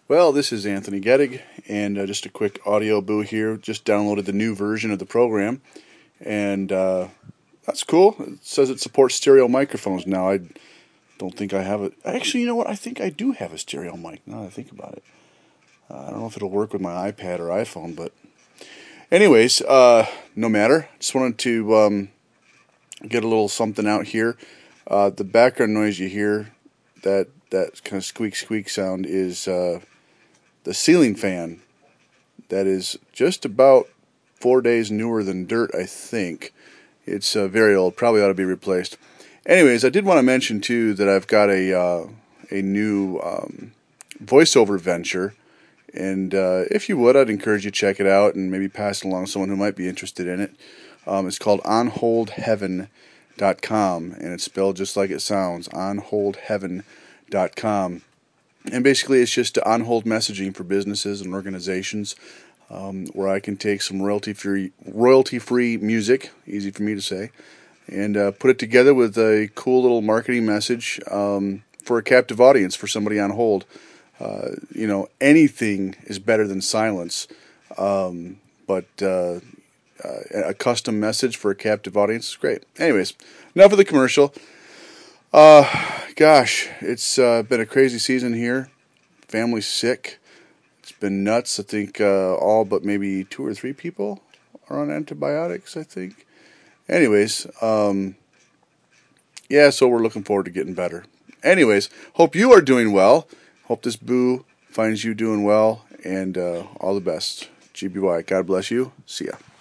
Well, this is Anthony Gettig, and just a quick audio boo here. Just downloaded the new version of the program, and that's cool. It says it supports stereo microphones now. I don't think I have it. Actually, you know what? I think I do have a stereo mic now that I think about it. I don't know if it'll work with my iPad or iPhone, but anyways, no matter. Just wanted to get a little something out here. The background noise you hear, that kind of squeak sound is the ceiling fan. That is just about 4 days newer than dirt, I think. It's very old, probably ought to be replaced. Anyways, I did want to mention too that I've got a new voiceover venture, and if you would, I'd encourage you to check it out and maybe pass it along to someone who might be interested in it. It's called onholdheaven.com, and it's spelled just like it sounds, onholdheaven.com. And basically, it's just on-hold messaging for businesses and organizations, where I can take some royalty-free music, easy for me to say, and put it together with a cool little marketing message for a captive audience, for somebody on hold. Anything is better than silence, but a custom message for a captive audience is great. Anyways, enough of the commercial. Gosh, it's been a crazy season here. Family's sick. It's been nuts. I think all but maybe 2 or 3 people are on antibiotics, I think. Anyways, so we're looking forward to getting better. Anyways, hope you are doing well. Hope this boo finds you doing well, and all the best. GBY. God bless you. See ya.